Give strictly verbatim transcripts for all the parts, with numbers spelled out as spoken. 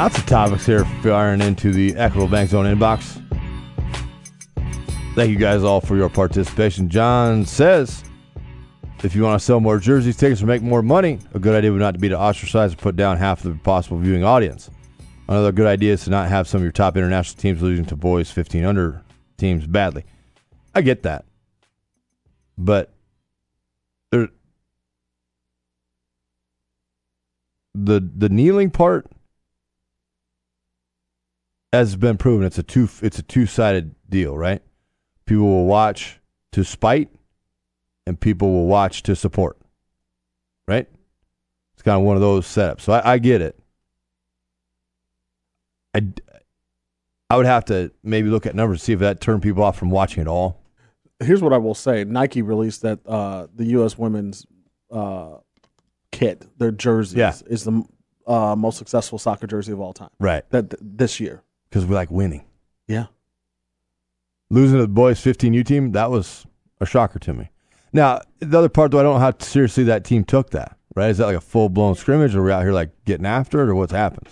Lots of topics here firing into the Equitable Bank Zone inbox. Thank you guys all for your participation. John says, if you want to sell more jerseys, tickets, or make more money, a good idea would not to be to ostracize or put down half of the possible viewing audience. Another good idea is to not have some of your top international teams losing to boys fifteen under teams badly. I get that. But there, the the kneeling part has been proven. It's a two it's a two-sided deal, right? People will watch to spite, and people will watch to support, right? It's kind of one of those setups. So I, I get it. I, I would have to maybe look at numbers to see if that turned people off from watching it all. Here's what I will say. Nike released that uh, the U S women's uh, kit, their jerseys, yeah. is the uh, most successful soccer jersey of all time. Right. That th- This year. Because we like winning. Yeah. Losing to the boys fifteen U team, that was a shocker to me. Now, the other part, though, I don't know how seriously that team took that, right? Is that like a full-blown scrimmage, or are we out here like getting after it, or what's happened?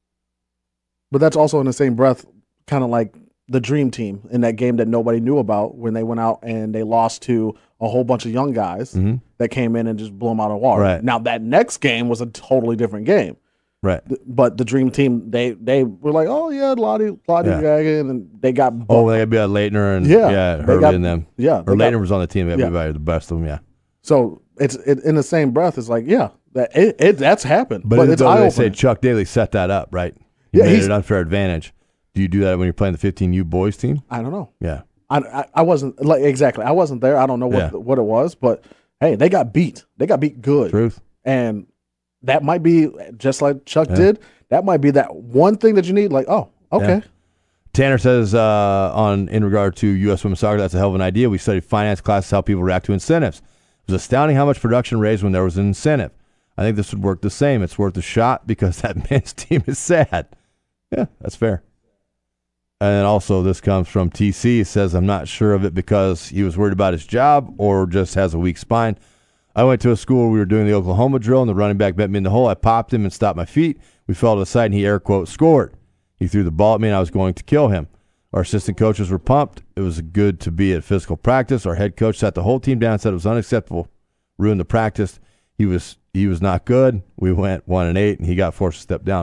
But that's also in the same breath kind of like the Dream Team in that game that nobody knew about when they went out and they lost to a whole bunch of young guys mm-hmm. that came in and just blew them out of the water. Right. Now, that next game was a totally different game. Right. But the Dream Team, they they were like, oh, yeah, Lottie, Lottie yeah. Dragon, and they got bumped. Oh, they got beat by Leitner and yeah, yeah Herbie got, and them. Yeah. Or Leitner was on the team. They got yeah. beat by the best of them, yeah. So it's it, in the same breath, it's like, yeah, that it, it that's happened. But, but it's eye-opening. They say Chuck Daly set that up, right? He yeah, made he's, it an unfair advantage. Do you do that when you're playing the fifteen U boys team? I don't know. Yeah. I, I, I wasn't, like exactly, I wasn't there. I don't know what yeah. what it was, but, hey, they got beat. They got beat good. Truth. And that might be, just like Chuck yeah. did, that might be that one thing that you need, like, oh, okay. Yeah. Tanner says uh, on in regard to U S women's soccer, that's a hell of an idea. We studied finance classes, how people react to incentives. It was astounding how much production raised when there was an incentive. I think this would work the same. It's worth a shot because that men's team is sad. Yeah, that's fair. And then also this comes from T C. He says, I'm not sure of it because he was worried about his job or just has a weak spine. I went to a school where we were doing the Oklahoma drill, and the running back met me in the hole. I popped him and stopped my feet. We fell to the side, and he air quote scored. He threw the ball at me, and I was going to kill him. Our assistant coaches were pumped. It was good to be at physical practice. Our head coach sat the whole team down and said it was unacceptable. Ruined the practice. He was he was not good. We went one and eight, and he got forced to step down.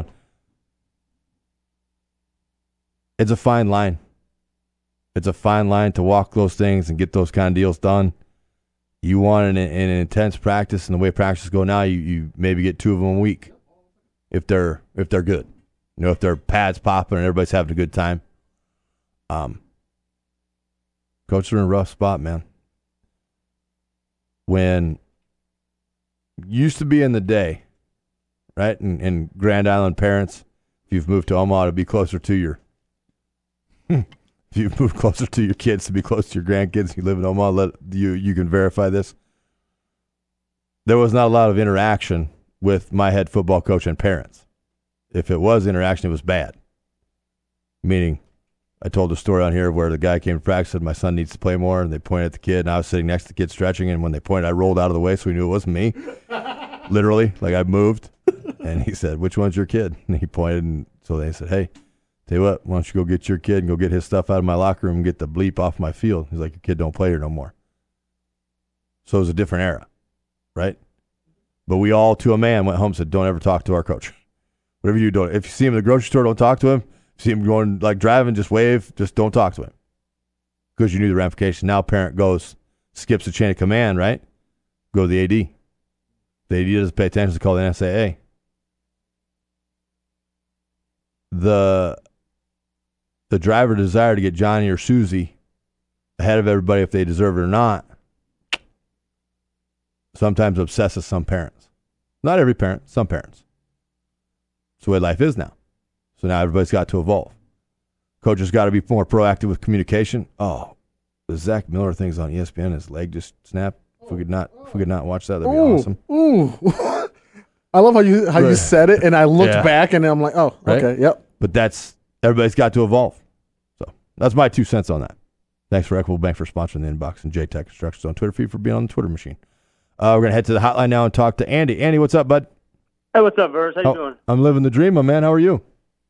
It's a fine line. It's a fine line to walk those things and get those kind of deals done. You want an, an intense practice, and the way practices go now, you, you maybe get two of them a week if they're if they're good. You know, if their pads popping and everybody's having a good time. Um, coaches are in a rough spot, man. When used to be in the day, right? And, and Grand Island parents, if you've moved to Omaha to be closer to your, if you've moved closer to your kids to be close to your grandkids, you live in Omaha, let you you can verify this. There was not a lot of interaction with my head football coach and parents. If it was interaction, it was bad. Meaning, I told the story on here where the guy came to practice and said, my son needs to play more, and they pointed at the kid, and I was sitting next to the kid stretching, and when they pointed, I rolled out of the way so he knew it wasn't me. Literally, like I moved. And he said, which one's your kid? And he pointed, and so they said, hey, tell you what, why don't you go get your kid and go get his stuff out of my locker room and get the bleep off my field. He's like, your kid don't play here no more. So it was a different era, right? But we all, to a man, went home and said, don't ever talk to our coach. Whatever you do, if you see him in the grocery store, don't talk to him. If you see him going, like driving, just wave, just don't talk to him. Because you knew the ramification. Now parent goes, skips the chain of command, right? Go to the A D. The A D doesn't pay attention to call the N S A A. The, the driver desire to get Johnny or Susie ahead of everybody if they deserve it or not sometimes obsesses some parents. Not every parent, some parents. It's the way life is now. So now everybody's got to evolve. Coaches got to be more proactive with communication. Oh, the Zach Miller thing's on E S P N. His leg just snapped. If we could not, if we could not watch that, that'd be ooh, awesome. Ooh. I love how you how you said it, and I looked yeah. back, and I'm like, oh, right? okay, yep. But that's everybody's got to evolve. So that's my two cents on that. Thanks for Equitable Bank for sponsoring the inbox and J Tech Instructions on Twitter feed for being on the Twitter machine. Uh, we're gonna head to the hotline now and talk to Andy. Andy, what's up, bud? Hey, what's up, Verse? How you oh, doing? I'm living the dream, my man. How are you?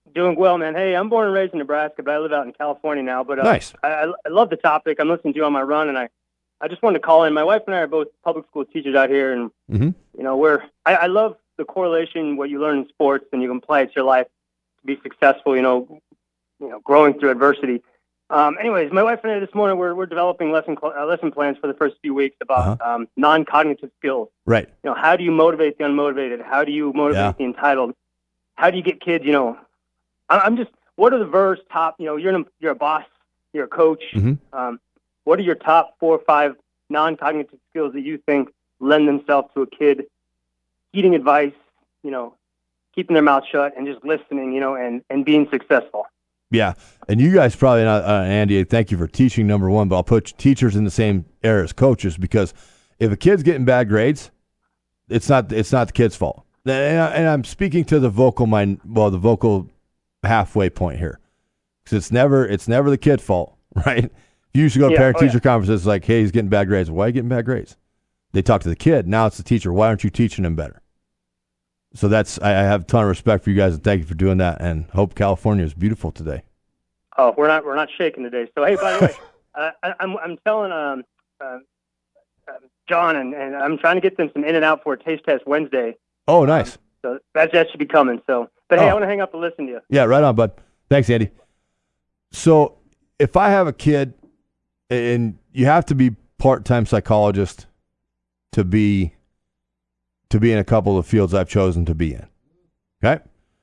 Doing well, man. Hey, I'm born and raised in Nebraska, but I live out in California now. But uh, Nice. I, I love the topic. I'm listening to you on my run, and I, I just wanted to call in. My wife and I are both public school teachers out here, and Mm-hmm. you know, we're I, I love the correlation what you learn in sports, and you can apply it to your life to be successful. You know, you know, growing through adversity. Um, anyways, my wife and I this morning we're we're developing lesson cl- uh, lesson plans for the first few weeks about Uh-huh. um, non-cognitive skills. Right. You know, how do you motivate the unmotivated? How do you motivate Yeah. the entitled? How do you get kids? You know, I, I'm just. What are the verse top? You know, you're an, you're a boss, you're a coach. Mm-hmm. Um, what are your top four or five non-cognitive skills that you think lend themselves to a kid heeding advice? You know, keeping their mouth shut and just listening. You know, and and being successful. Yeah, and you guys probably not, uh, Andy, thank you for teaching, number one, but I'll put teachers in the same area as coaches, because if a kid's getting bad grades, it's not it's not the kid's fault. And, I, and I'm speaking to the vocal mind, well, the vocal halfway point here, because it's never it's never the kid's fault, right? You used to go to Yeah, parent-teacher oh, yeah. conferences like, hey, he's getting bad grades. Why are you getting bad grades? They talk to the kid. Now it's the teacher. Why aren't you teaching him better? So that's I, I have a ton of respect for you guys, and thank you for doing that, and hope California is beautiful today. Oh, we're not we're not shaking today. So hey, by the way, uh, I, I'm I'm telling um, uh, uh, John and, and I'm trying to get them some in and out for a taste test Wednesday. Oh, nice. Um, so that that should be coming. So, but hey, Oh. I want to hang up and listen to you. Yeah, right on, bud. Thanks, Andy. So if I have a kid, and you have to be part-time psychologist to be to be in a couple of fields I've chosen to be in. Okay?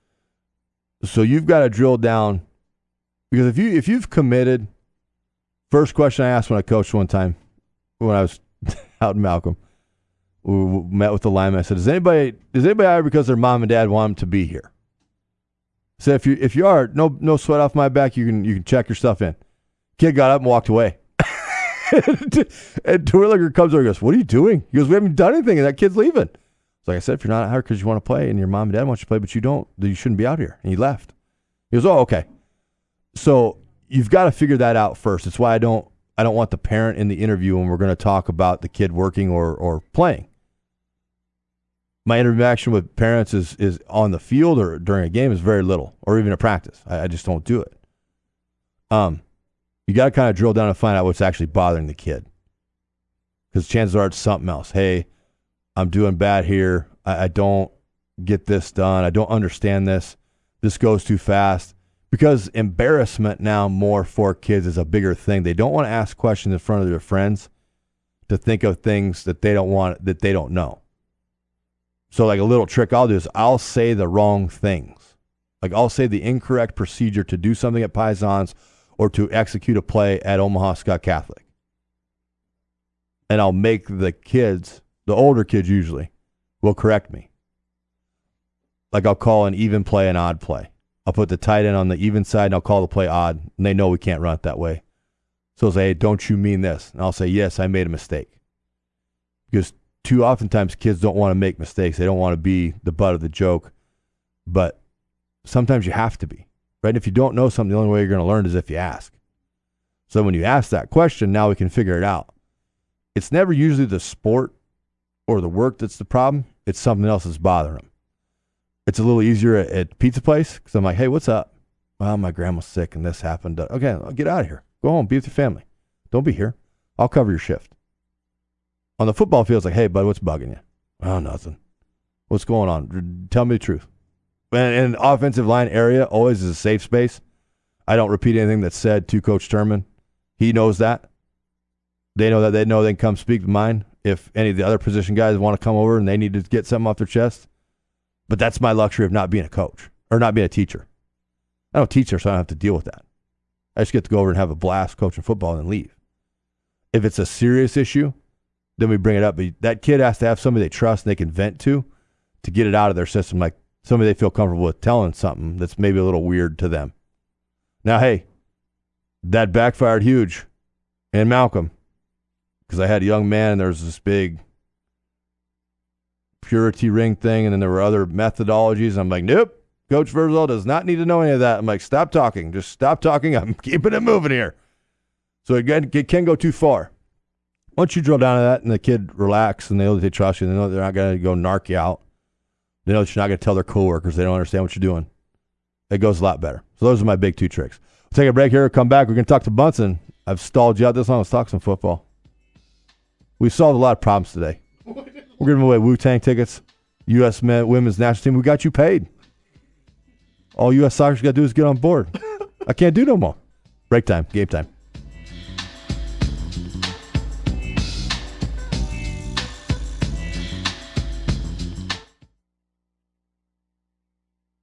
So you've got to drill down, because if you if you've committed, first question I asked when I coached one time when I was out in Malcolm, we met with the lineman. I said, "Does anybody does anybody hire because their mom and dad want them to be here?" So if you if you are, no no sweat off my back. You can you can check your stuff in. Kid got up and walked away. And Terwilliger comes over and goes, "What are you doing?" He goes, "We haven't done anything, and that kid's leaving." So like I said, if you're not hired because you want to play and your mom and dad want you to play, but you don't, then you shouldn't be out here. And he left. He goes, "Oh, okay." So you've got to figure that out first. It's why I don't I don't want the parent in the interview when we're going to talk about the kid working or or playing. My interaction with parents is is on the field or during a game is very little, or even a practice. I, I just don't do it. Um, you got to kind of drill down and find out what's actually bothering the kid, because chances are it's something else. Hey, I'm doing bad here. I, I don't get this done. I don't understand this. This goes too fast. Because embarrassment now more for kids is a bigger thing. They don't want to ask questions in front of their friends to think of things that they don't want, that they don't know. So like a little trick I'll do is I'll say the wrong things. Like I'll say the incorrect procedure to do something at Pisons or to execute a play at Omaha Scott Catholic. And I'll make the kids, the older kids usually, will correct me. Like I'll call an even play an odd play. I'll put the tight end on the even side, and I'll call the play odd, and they know we can't run it that way. So they'll say, "Hey, don't you mean this?" And I'll say, "Yes, I made a mistake." Because too oftentimes kids don't want to make mistakes. They don't want to be the butt of the joke. But sometimes you have to be, right? And if you don't know something, the only way you're going to learn is if you ask. So when you ask that question, now we can figure it out. It's never usually the sport or the work that's the problem. It's something else that's bothering them. It's a little easier at, at pizza place because I'm like, "Hey, what's up?" "Well, my grandma's sick and this happened." "Okay, I'll get out of here. Go home, be with your family. Don't be here. I'll cover your shift." On the football field, it's like, "Hey, bud, what's bugging you?" "Oh, nothing." "What's going on? Tell me the truth." And, and offensive line area always is a safe space. I don't repeat anything that's said to Coach Turman. He knows that. They know that. They know they can come speak to mine if any of the other position guys want to come over and they need to get something off their chest. But that's my luxury of not being a coach or not being a teacher. I don't teach there, so I don't have to deal with that. I just get to go over and have a blast coaching football and then leave. If it's a serious issue, then we bring it up. But that kid has to have somebody they trust and they can vent to to get it out of their system, like somebody they feel comfortable with telling something that's maybe a little weird to them. Now, hey, that backfired huge in Malcolm because I had a young man and there was this big purity ring thing, and then there were other methodologies. And I'm like, "Nope, Coach Verzal does not need to know any of that." I'm like, "Stop talking. Just stop talking. I'm keeping it moving here." So again, it can go too far. Once you drill down to that and the kid relax and they know that they trust you, they know they're not going to go narc you out. They know that you're not going to tell their coworkers they don't understand what you're doing. it goes a lot better. So those are my big two tricks. We'll take a break here. Come back. We're going to talk to Bunsen. I've stalled you out this long. Let's talk some football. We solved a lot of problems today. We're giving away Wu-Tang tickets, U S men, women's national team. We got you paid. All U S Soccer's got to do is get on board. I can't do no more. Break time. Game time.